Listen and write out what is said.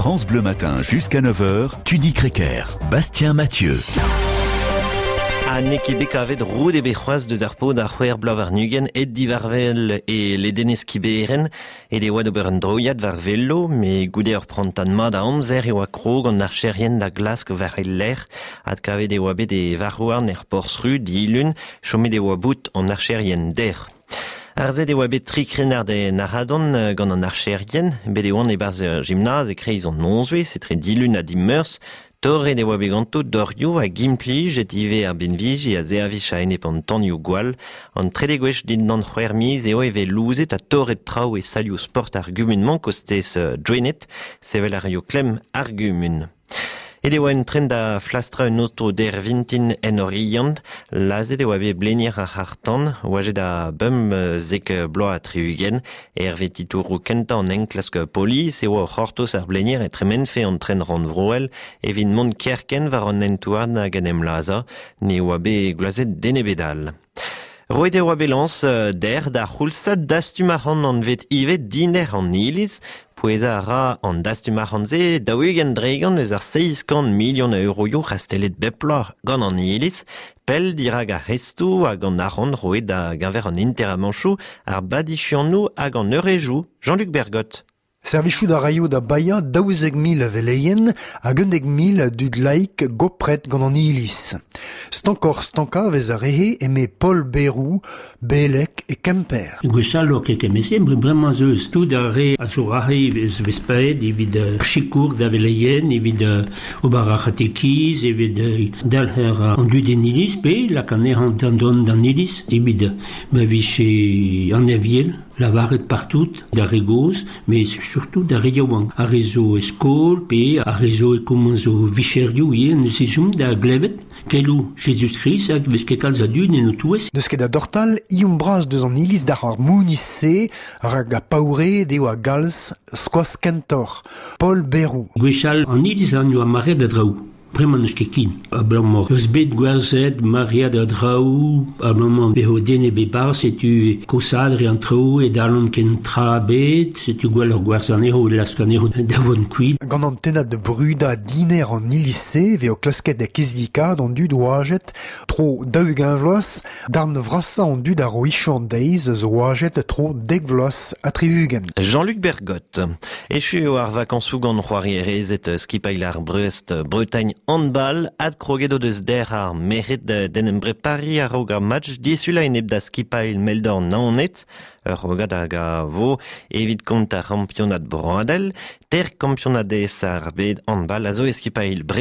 France Bleu Matin jusqu'à 9h, Tudy Kreker, Bastien Mathieu. Anne Kibekavet roud e bec'hoaz deus ar pod ar c'hwer blav ar nugen et divarvel e ledenez kiberen et de oad ober an droiad var velo, me goude ur prantan mad a amzer e oa krog an ar cherien da glask var el ler, ad kavet e oa bet e varrouarn er porzru dilun, chomet e oa bout an ar cherien der. Ar zed e oa bet tri krenar de naradon gant an ar cherien, bet e oan e barz gymnaz e kreiz an nonzwe, setre dilun a dimeurs, torre de oa beganto dorioù a gimplij et ive ar benviji a zeavich a enepant tanioù gwall, an tredegwech din an c'hwer miz eo eve louzet a torret trao e salioù sport argumenman kostez dreinet, sevel ar eo klem argumen. Et oa en tren da flastra un auto der vintin en oriant, lazet e oa be blenir ar hartan, oajet da bum zek bloa a triugen, vetitou kenta an enklask polis, e oa c'hortos ar blenir e tremenfe an tren ran vroel, vin mont kerken var an entouad a ganem laza, ne oa be glazet denebedal. Roet e oa belans der da c'houlsad dastumaran an vet ivet diner an iliz, poueza a ra an dastumaran ze daougen dregan eus ar 600 million euroioù rastelet beplar gant an iliz, pel dirag a restou hag an aran roet da gaver an interamanchou ar badichiannou hag an eurejou, Jean-Luc Bergot. Servichou da raio da baia 12.000 veleien a 20.000 dud laik gopret gant an iliz. Stanka vez a rehe eme Paul Berou, Belek e Kemper. Gwechal o ket emese bremañ zeus. Tout a re a zo rahe vez paet evit chikour da veleien, evit obar a chatekiz, evit dal an dud en iliz, pe la kaner an don d'an iliz, evit ma viche an eviel, lavaret partout, da regoz, mais surtout da reyaouan. A rezo eskol, pe a rezo e koman zo vicherioù, ne sejom da glevet, kelou Jésus-Christ hag vez ket kalz a dud en o touez. Deus ket a dortal, iom bras deus an iliz da ar mouniz rag a paoure deo a galz skoaz kentor. Paul Berou. Gwechal an iliz an yo a maret da draou. Preman eus ket kin. A blamor eus bet gwerzet, maria da draou, a blamor beho dene bebar, setu kosadre an trao e dalon ken tra bet, setu gwell ur gwerzanero e laskanero da von kuit. Gant an tenat de bruda diner an ilize veo klasket da kezdika d'an dud oajet tro daougin vloaz, darn vrasa an dud a roichan deiz eus oajet tro deg vloaz a trihugen. Jean-Luc Bergot. Echu o ar vakansou gant c'hoari erezet skipail ar Brest, Bretagne handball, ad kroget o deus der ar meret den embrepari ar rog ar match disula en eb da skipail meldor naonet, ur rogad hag a vo evit kont ar campionat Bradel, ter campionat des ar bet handball a zo e skipail